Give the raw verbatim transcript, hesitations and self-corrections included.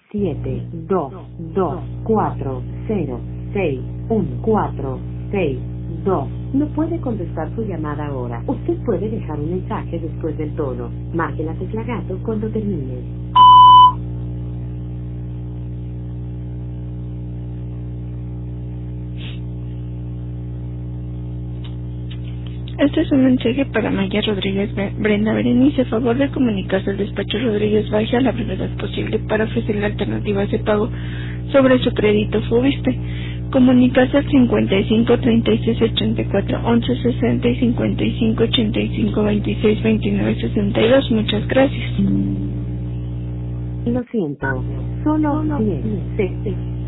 siete, dos, dos, cuatro, cero, seis, uno, cuatro, seis, dos. No puede contestar su llamada ahora. Usted puede dejar un mensaje después del tono. Marque la tecla gato cuando termine. Este es un mensaje para Maya Rodríguez Brenda Berenice. Favor de comunicarse al despacho Rodríguez Baja a la brevedad posible para ofrecerle alternativas de pago sobre su crédito Fubiste. Comunicarse al cincuenta y cinco, treinta y seis, ochenta y cuatro, once, sesenta y cincuenta y cinco, ochenta y cinco, veintiséis, veintinueve, sesenta y dos. Muchas gracias. Lo siento. Solo diez.